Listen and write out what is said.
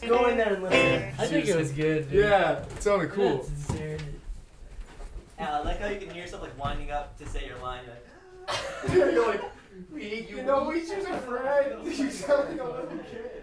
Go in there and listen. I think it was good, dude. Yeah, it sounded cool. That's insane. Yeah, I like how you can hear yourself like winding up to say your line. You're like, You're like, you know, we choose a friend. You sound like a little kid.